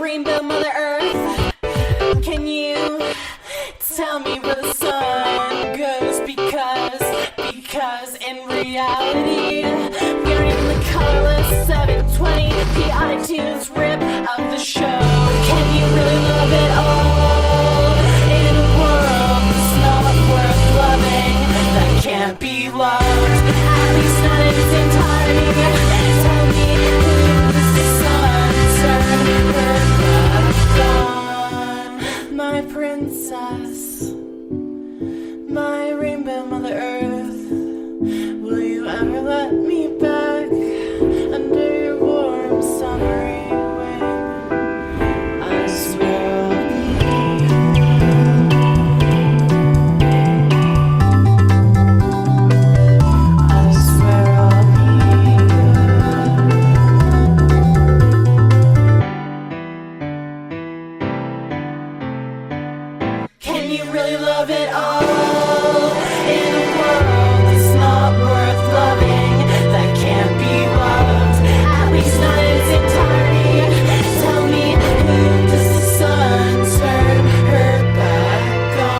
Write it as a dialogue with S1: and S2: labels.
S1: rainbow Mother Earth, can you tell me where the sun goes? Because in reality, we're in the colorless 720 p iTunes rip of the show. Can you really love it all in a world that's not worth loving, that can't be loved, at least not in its entirety? Tell me who's the sun turned her love on, my princess, my rainbow Mother Earth. Will you ever let me back under your warm summery wing? I swear I'll be good. I swear I'll be good. Can you really love it all?